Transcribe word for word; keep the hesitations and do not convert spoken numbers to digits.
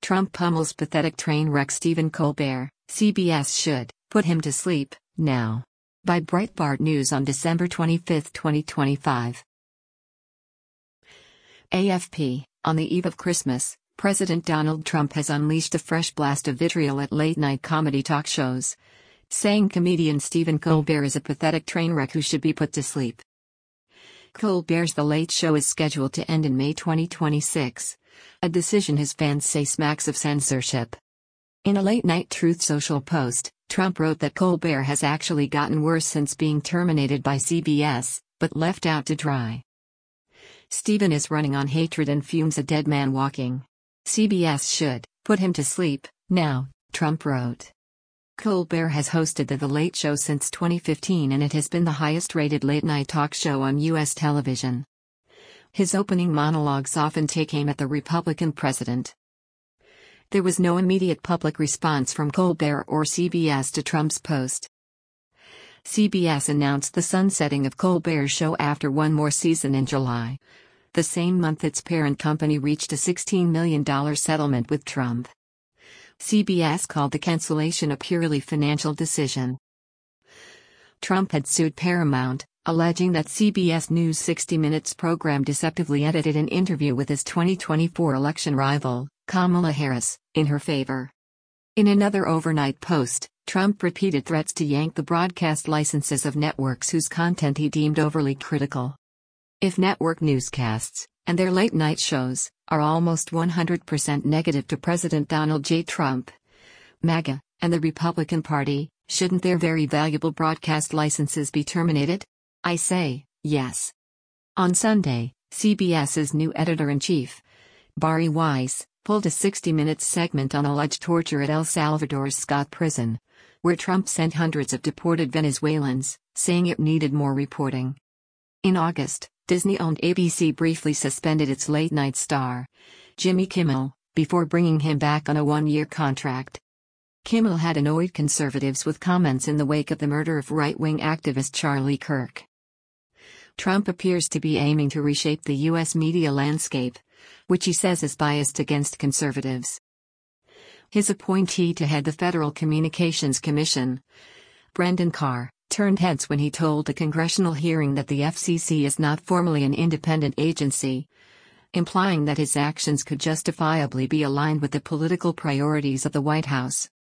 Trump pummels pathetic train wreck Stephen Colbert, C B S should put him to sleep now. By Breitbart News on December twenty-fifth, twenty twenty-five. A F P, on the eve of Christmas, President Donald Trump has unleashed a fresh blast of vitriol at late-night comedy talk shows, saying comedian Stephen Colbert is a pathetic train wreck who should be put to sleep. Colbert's The Late Show is scheduled to end in May twenty twenty-six, a decision his fans say smacks of censorship. In a late-night Truth Social post, Trump wrote that Colbert has actually gotten worse since being terminated by C B S, but left out to dry. Stephen is running on hatred and fumes, a dead man walking. C B S should put him to sleep now, Trump wrote. Colbert has hosted The Late Show since twenty fifteen, and it has been the highest-rated late-night talk show on U S television. His opening monologues often take aim at the Republican president. There was no immediate public response from Colbert or C B S to Trump's post. C B S announced the sunsetting of Colbert's show after one more season in July. The same month, its parent company reached a sixteen million dollars settlement with Trump. C B S called the cancellation a purely financial decision. Trump had sued Paramount, alleging that C B S News' sixty minutes program deceptively edited an interview with his twenty twenty-four election rival, Kamala Harris, in her favor. In another overnight post, Trump repeated threats to yank the broadcast licenses of networks whose content he deemed overly critical. If network newscasts, and their late-night shows, are almost one hundred percent negative to President Donald J. Trump, MAGA, and the Republican Party, shouldn't their very valuable broadcast licenses be terminated? I say, yes. On Sunday, CBS's new editor-in-chief, Bari Weiss, pulled a sixty minutes segment on alleged torture at El Salvador's Scott Prison, where Trump sent hundreds of deported Venezuelans, saying it needed more reporting. In August, Disney-owned A B C briefly suspended its late-night star, Jimmy Kimmel, before bringing him back on a one-year contract. Kimmel had annoyed conservatives with comments in the wake of the murder of right-wing activist Charlie Kirk. Trump appears to be aiming to reshape the U S media landscape, which he says is biased against conservatives. His appointee to head the Federal Communications Commission, Brendan Carr, turned heads when he told a congressional hearing that the F C C is not formally an independent agency, implying that his actions could justifiably be aligned with the political priorities of the White House.